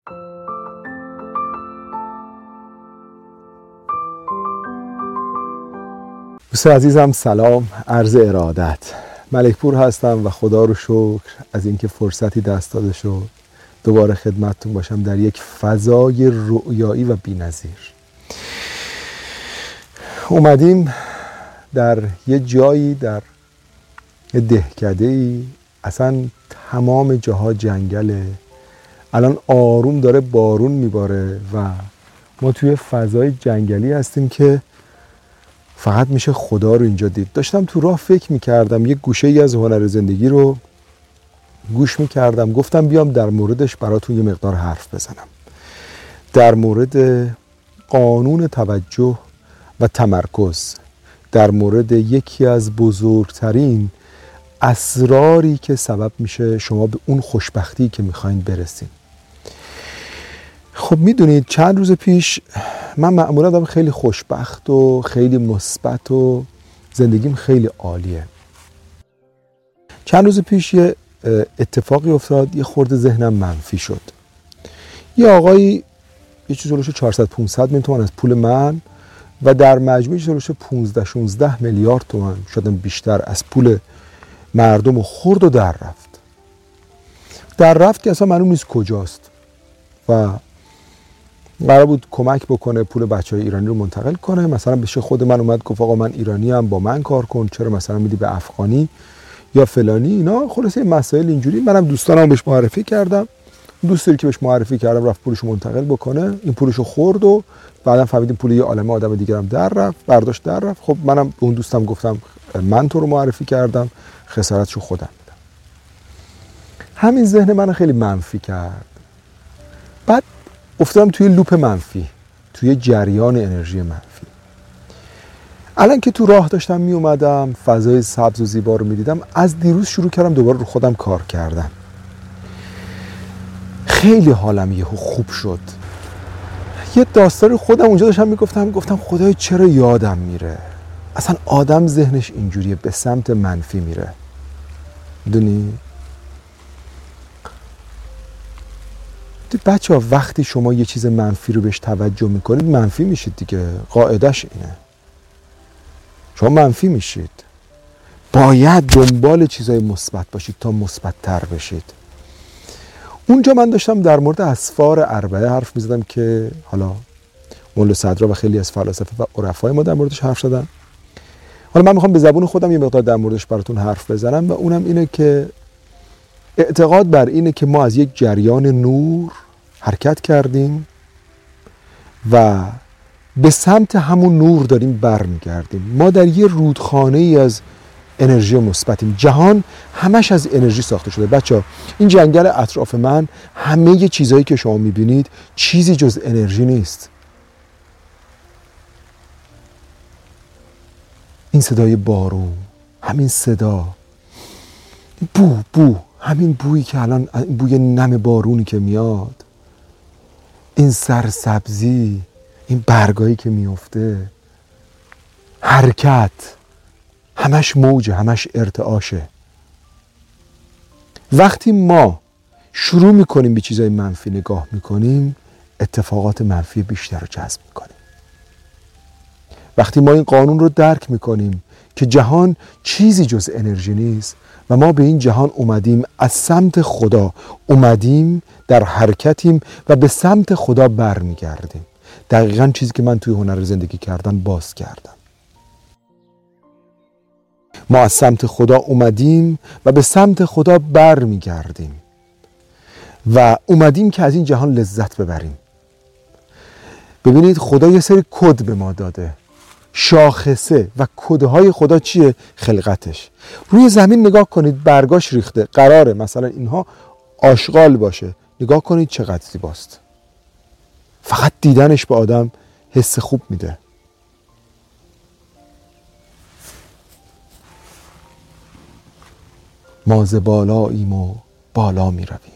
دوستان عزیزم سلام، عرض ارادت. ملکپور هستم و خدا رو شکر از اینکه فرصتی دست داده شد دوباره خدمتتون باشم در یک فضای رؤیایی و بی‌نظیر. اومدیم در یه جایی، در یه دهکده‌ای، اصلا تمام جاها جنگله، الان آروم داره بارون میباره و ما توی فضای جنگلی هستیم که فقط میشه خدا رو اینجا دید. داشتم تو راه فکر میکردم، یه گوشه ای از هنر زندگی رو گوش میکردم، گفتم بیام در موردش براتون یه مقدار حرف بزنم، در مورد قانون توجه و تمرکز، در مورد یکی از بزرگترین اسراری که سبب میشه شما به اون خوشبختی که میخواین برسین. خب میدونید چند روز پیش من معمولا آدم خیلی خوشبخت و خیلی مثبت و زندگیم خیلی عالیه. چند روز پیش یه اتفاقی افتاد، یه خورده ذهنم منفی شد. یه آقایی یه چیز جلوش 400-500 میلیون تومان از پول من و در مجموع جلوش 15-16 میلیارد تومان شدن بیشتر از پول مردم و خورد و در رفت که اصلا معلوم نیست کجاست و قرار بود کمک بکنه پول بچهای ایرانی رو منتقل کنه. مثلا بشه خود من اومد گفت آقا من ایرانی ام، با من کار کن، چرا مثلا میدی به افغانی یا فلانی اینا. خلاصه این مسائل اینجوری. منم دوستانم بهش معرفی کردم، دوستی که بهش معرفی کردم رفت پولشو منتقل بکنه، این پولشو خورد و بعدم فهمیدیم پول یه عالمه آدم دیگه هم در رفت، برداشت در رفت. خب منم به اون دوستم گفتم من تو رو معرفی کردم، خسارتشو خودم میدم. همین ذهن من خیلی منفی کرد. بعد افتادم توی لوپ منفی، توی جریان انرژی منفی. الان که تو راه داشتم می اومدم، فضای سبز و زیبا رو می دیدم، از دیروز شروع کردم دوباره رو خودم کار کردن. خیلی حالم یهو خوب شد. یه داستان خودم اونجا داشتم گفتم خدای چرا یادم میره؟ اصلا آدم ذهنش اینجوریه، به سمت منفی میره. میدونی؟ بچه ها وقتی شما یه چیز منفی رو بهش توجه میکنید منفی میشید دیگه، قاعدش اینه، شما منفی میشید. باید دنبال چیزای مثبت باشید تا مثبت تر بشید. اونجا من داشتم در مورد اسفار اربعه حرف میزدم که حالا مولا صدرا و خیلی از فلاسفه و عرفای ما در موردش حرف زدن. حالا من میخوام به زبون خودم یه مقدار در موردش براتون حرف بزنم و اونم اینه که اعتقاد بر اینه که ما از یک جریان نور حرکت کردیم و به سمت همون نور داریم برمیگردیم. ما در یه رودخانه ای از انرژی مثبتیم. جهان همش از انرژی ساخته شده. بچه‌ها این جنگل اطراف من، همه چیزایی که شما میبینید چیزی جز انرژی نیست. این صدای بارون، همین صدا، بو همین بویی که الان، بوی نم بارونی که میاد، این سرسبزی، این برگایی که میفته، حرکت، همش موجه، همش ارتعاشه. وقتی ما شروع میکنیم به چیزای منفی نگاه میکنیم، اتفاقات منفی بیشتر رو جذب میکنیم. وقتی ما این قانون رو درک میکنیم که جهان چیزی جز انرژی نیست و ما به این جهان اومدیم از سمت خدا، اومدیم در حرکتیم و به سمت خدا برمیگردیم. دقیقاً چیزی که من توی هنر زندگی کردن باز کردم. ما از سمت خدا اومدیم و به سمت خدا برمیگردیم و اومدیم که از این جهان لذت ببریم. ببینید خدا یه سری کد به ما داده. شاخصه و کدهای خدا چیه؟ خلقتش. روی زمین نگاه کنید، برگاش ریخته، قراره مثلا اینها آشغال باشه، نگاه کنید چقدر زیباست. فقط دیدنش به آدم حس خوب میده. ما ز بالاییم و بالا می رویم،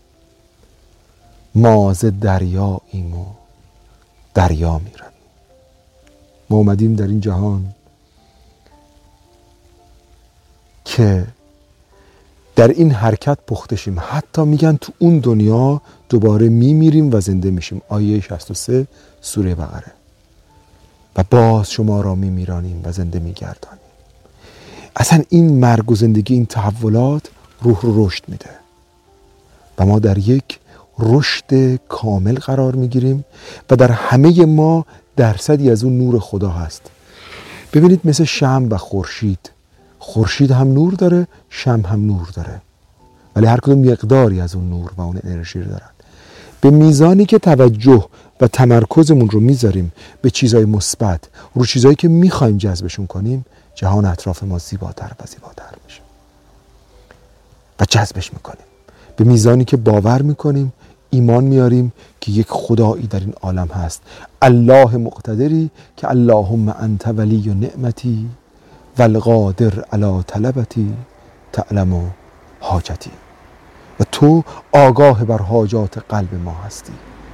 ما ز دریاییم و دریا می رویم. ما اومدیم در این جهان که در این حرکت پخته شیم. حتی میگن تو اون دنیا دوباره میمیریم و زنده میشیم. آیه 63 سوره بقره. و باز شما را میمیرانیم و زنده میگردانیم. اصلا این مرگ و زندگی، این تحولات روح رو رشد میده و ما در یک رشد کامل قرار میگیریم و در همه ما درصدی از اون نور خدا هست. ببینید مثل شمع و خورشید. خورشید هم نور داره، شمع هم نور داره، ولی هر کدوم مقداری از اون نور و اون انرژی رو دارن. به میزانی که توجه و تمرکزمون رو میذاریم به چیزهای مثبت، رو چیزهایی که میخوایم جذبشون کنیم، جهان اطراف ما زیباتر و زیباتر میشه و جذبش میکنیم. به میزانی که باور میکنیم، ایمان میاریم که یک خدایی در این عالم هست، الله مقتدری که اللهم انت ولی و نعمتی و القادر علی طلبتی تعلم حاجتی، و تو آگاه بر حاجات قلب ما هستی.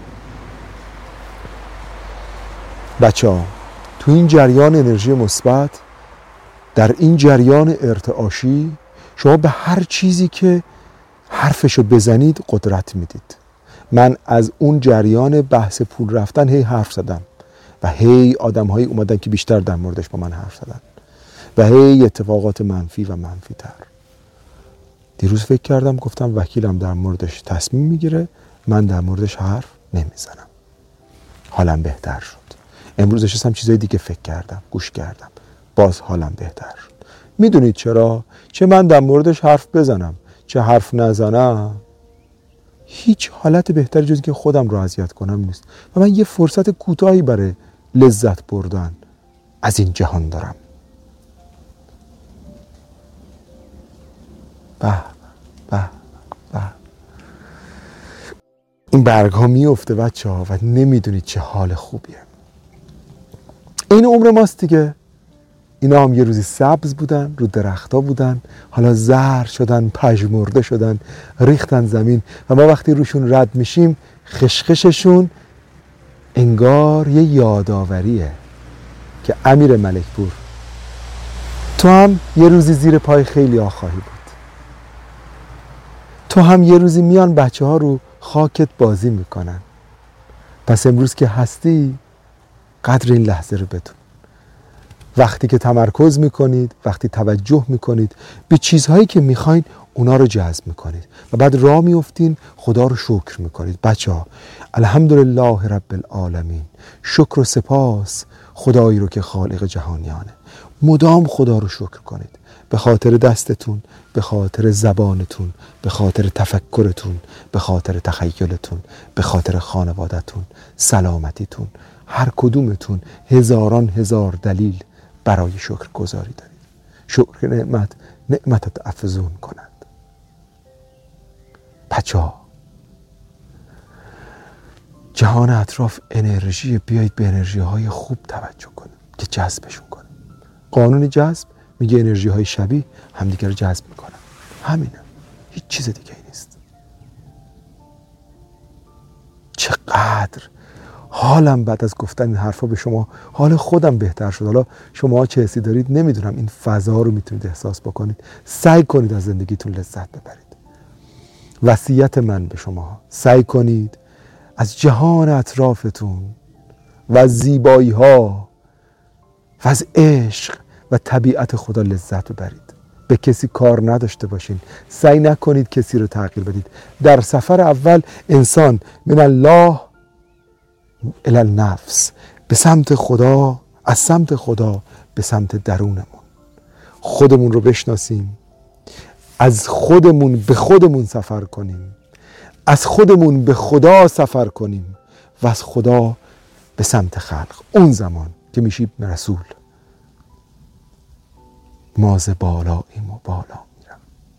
بچه ها، تو این جریان انرژی مثبت، در این جریان ارتعاشی، شما به هر چیزی که حرفشو بزنید قدرت میدید. من از اون جریان بحث پول رفتن هی حرف زدم و هی آدم هایی اومدن که بیشتر در موردش با من حرف زدن و هی اتفاقات منفی و منفی تر. دیروز فکر کردم، گفتم وکیلم در موردش تصمیم میگیره، من در موردش حرف نمیزنم. حالم بهتر شد. امروز نشستم چیزای دیگه فکر کردم، گوش کردم، باز حالم بهتر شد. میدونید چرا؟ چه من در موردش حرف بزنم چه حرف نزنم، هیچ حالت بهتری جز که خودم رو اذیت کنم نیست و من یه فرصت کوتاهی برای لذت بردن از این جهان دارم. این برگ ها میفته بچه ها و نمیدونید چه حال خوبیه. این عمر ماست دیگه. اینا هم یه روزی سبز بودن، رو درخت ها بودن، حالا زرد شدن، پژمرده شدن، ریختن زمین و ما وقتی روشون رد میشیم خشخششون انگار یه یاداوریه که امیر ملکپور، تو هم یه روزی زیر پای خیلی ها خواهی بود. تو هم یه روزی میان بچه ها رو خاکت بازی میکنن. پس امروز که هستی قدر این لحظه رو بدون. وقتی که تمرکز میکنید، وقتی توجه میکنید به چیزهایی که میخواین، اونا رو جذب میکنید و بعد راه میفتین، خدا رو شکر میکنید. بچه ها، الحمدلله رب العالمین، شکر و سپاس خدایی رو که خالق جهانیانه. مدام خدا رو شکر کنید، به خاطر دستتون، به خاطر زبانتون، به خاطر تفکرتون، به خاطر تخیلتون، به خاطر خانوادتون، سلامتیتون. هر کدومتون هزاران هزار دلیل برای شکر گذاری دارید. شکر نعمتت افزون کند. بچه‌ها، جهان اطراف انرژی، بیایید به انرژی های خوب توجه کنیم که جذبشون کنیم. قانون جذب میگه انرژی های شبیه همدیگه رو جذب میکنن. همینه، هیچ چیز دیگه ای نیست. چقدر حالم بعد از گفتن این حرفا به شما، حال خودم بهتر شد. حالا شما چه حسی دارید نمیدونم، این فضا رو میتونید احساس بکنید. سعی کنید از زندگیتون لذت ببرید. وصیت من به شما، سعی کنید از جهان اطرافتون و از زیبایی ها و از عشق و طبیعت خدا لذت ببرید. به کسی کار نداشته باشین. سعی نکنید کسی رو تغییر بدید. در سفر اول انسان من الله الی النفس، به سمت خدا، از سمت خدا به سمت درونمون. خودمون رو بشناسیم، از خودمون به خودمون سفر کنیم، از خودمون به خدا سفر کنیم و از خدا به سمت خلق. اون زمان که میشیم رسول، ماز بالاییم و بالا میرم.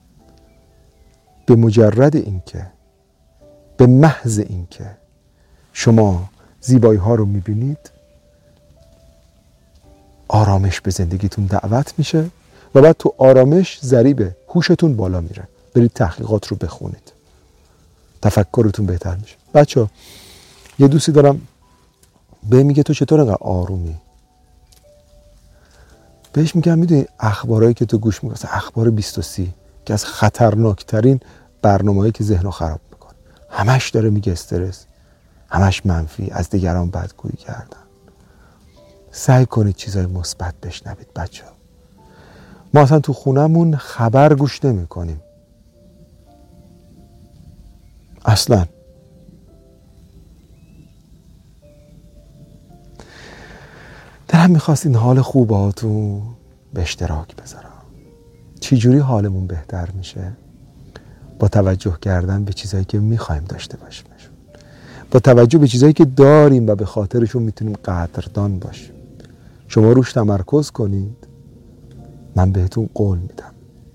به مجرد اینکه، به محض اینکه شما زیبایی ها رو میبینید، آرامش به زندگیتون دعوت میشه و بعد تو آرامش ضریب هوشتون بالا میره. برید تحقیقات رو بخونید، تفکرتون بهتر میشه. بچه، یه دوستی دارم به میگه تو چطور انقدر آرومی؟ بهش میگم میدونی اخبارایی که تو گوش میکنی، اخبار 20 و 30 که از خطرناکترین برنامه‌ای که ذهنو خراب میکنه. همش داره میگه استرس، همش منفی، از دیگران بدگویی کردن. سعی کنید چیزای مثبت بشنوید بچه‌ها. ما اصلا تو خونمون خبر گوش نمی کنیم اصلا. دلم میخواست این حال خوباتون به اشتراک بذارم. چی جوری حالمون بهتر میشه؟ با توجه کردن به چیزایی که میخوایم داشته باشیم، با توجه به چیزایی که داریم و به خاطرشون میتونیم قدردان باشیم. شما روش تمرکز کنید، من بهتون قول میدم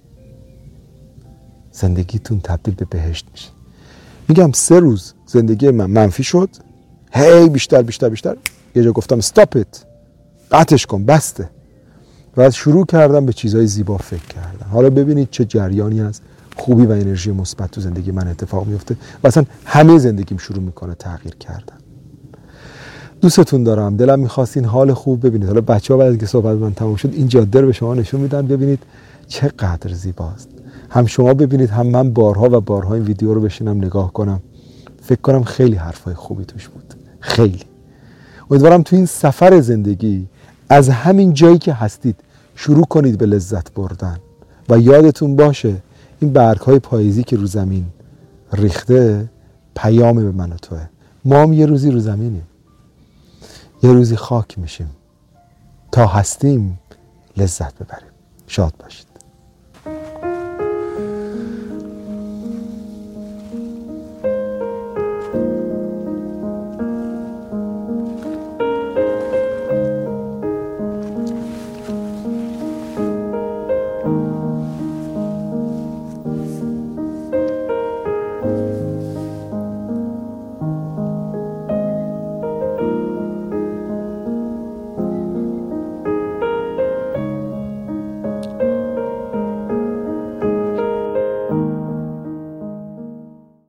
زندگیتون تبدیل به بهشت میشه. میگم 3 روز زندگی من منفی شد، هی بیشتر بیشتر بیشتر، یه جا گفتم استاپت، قطعش کن، بسته. و از شروع کردم به چیزای زیبا فکر کردن. حالا ببینید چه جریانی از خوبی و انرژی مثبت تو زندگی من اتفاق میفته و اصلا همه زندگیم شروع میکنه تغییر کردن. دوستتون دارم. دلم میخواست این حال خوب ببینید. حالا بچه‌ها بعد از که صحبت من تموم شد این جاده رو به شما نشون میدن، ببینید چقدر زیباست. هم شما ببینید، هم من بارها و بارها این ویدیو رو بشینم نگاه کنم. فکر کنم خیلی حرفای خوبی توش بود، خیلی. امیدوارم تو این سفر زندگی از همین جایی که هستید شروع کنید به لذت بردن و یادتون باشه این برگ‌های پاییزی که رو زمین ریخته پیام به من و توه. ما هم یه روزی رو زمینیم، یه روزی خاک میشیم. تا هستیم لذت ببریم. شاد باشید.